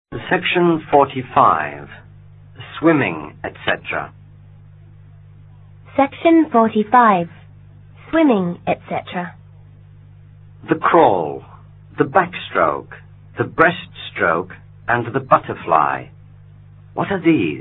Section 45. Swimming, etc. Section 45. Swimming, etc. The crawl, the backstroke, the breaststroke, and the butterfly. What are these?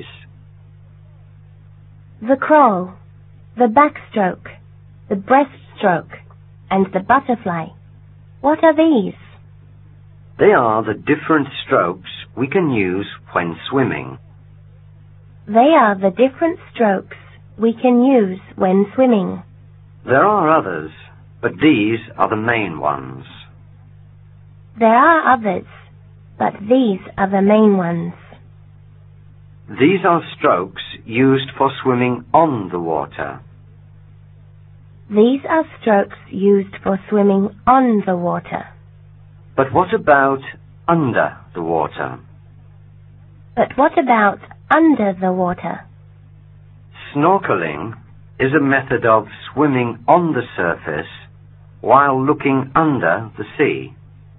The crawl, the backstroke, the breaststroke, and the butterfly. What are these? They are the different strokes we can use when swimming. They are the different strokes we can use when swimming. There are others, but these are the main ones. There are others, but these are the main ones. These are strokes used for swimming on the water. These are strokes used for swimming on the water. But what about under the water? But what about under the water? Snorkeling is a method of swimming on the surface while looking under the sea.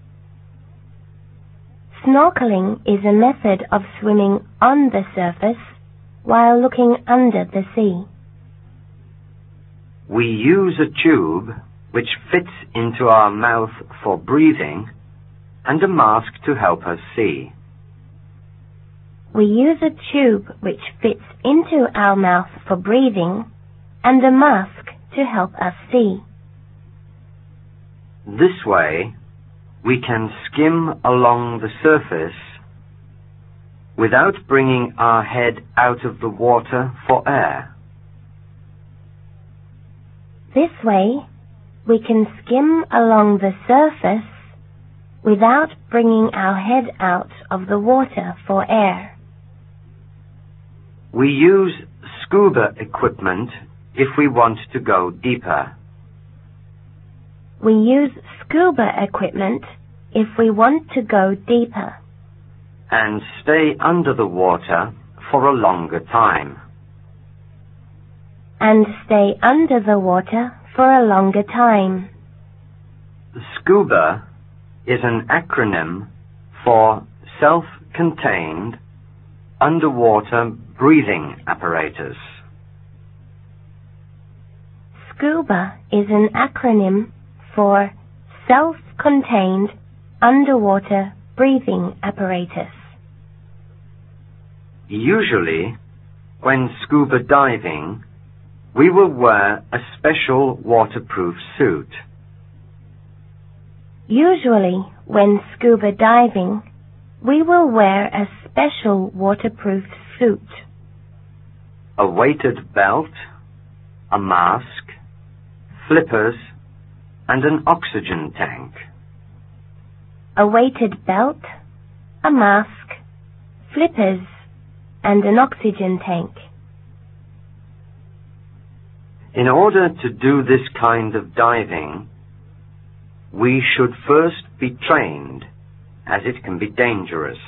Snorkeling is a method of swimming on the surface while looking under the sea. We use a tube which fits into our mouth for breathing and a mask to help us see. We use a tube which fits into our mouth for breathing and a mask to help us see. This way, we can skim along the surface without bringing our head out of the water for air. This way, we can skim along the surface without bringing our head out of the water for air. We use scuba equipment if we want to go deeper. We use scuba equipment if we want to go deeper. And stay under the water for a longer time. And stay under the water for a longer time. SCUBA is an acronym for Self-Contained Underwater Breathing Apparatus. SCUBA is an acronym for Self-Contained Underwater Breathing Apparatus. Usually, when scuba diving, we will wear a special waterproof suit. Usually, when scuba diving, we will wear a special waterproof suit. A weighted belt, a mask, flippers, and an oxygen tank. A weighted belt, a mask, flippers, and an oxygen tank. In order to do this kind of diving, we should first be trained, as it can be dangerous.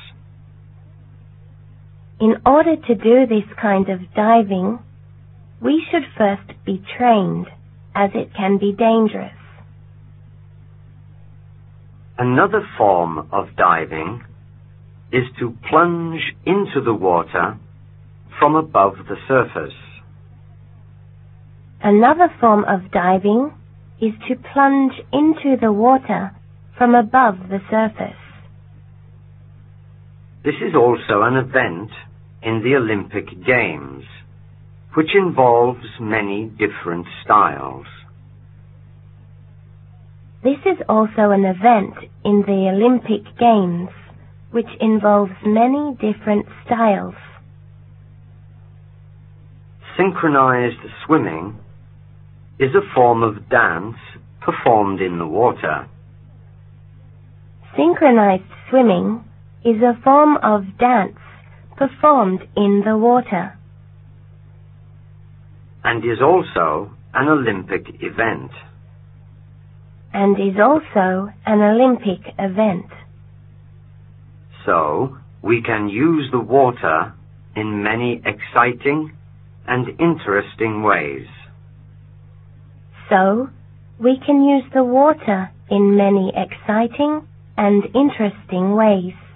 In order to do this kind of diving, we should first be trained, as it can be dangerous. Another form of diving is to plunge into the water from above the surface. Another form of diving is to plunge into the water from above the surface. This is also an event in the Olympic Games, which involves many different styles. This is also an event in the Olympic Games, which involves many different styles. Synchronized swimming is a form of dance performed in the water. Synchronized swimming is a form of dance performed in the water. And is also an Olympic event. And is also an Olympic event. So, we can use the water in many exciting and interesting ways. So, we can use the water in many exciting and interesting ways.